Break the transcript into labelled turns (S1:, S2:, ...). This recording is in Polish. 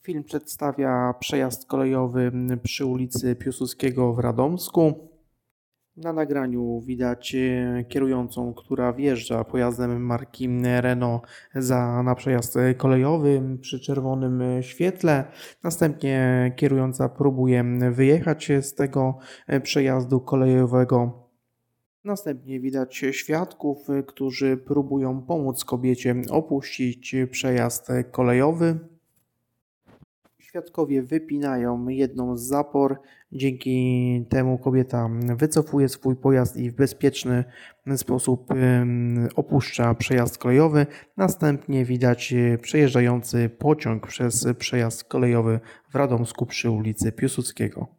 S1: Film przedstawia przejazd kolejowy przy ulicy Piłsudskiego w Radomsku. Na nagraniu widać kierującą, która wjeżdża pojazdem marki Renault na przejazd kolejowy przy czerwonym świetle. Następnie kierująca próbuje wyjechać z tego przejazdu kolejowego. Następnie widać świadków, którzy próbują pomóc kobiecie opuścić przejazd kolejowy. Świadkowie wypinają jedną z zapor, dzięki temu kobieta wycofuje swój pojazd i w bezpieczny sposób opuszcza przejazd kolejowy. Następnie widać przejeżdżający pociąg przez przejazd kolejowy w Radomsku przy ulicy Piłsudskiego.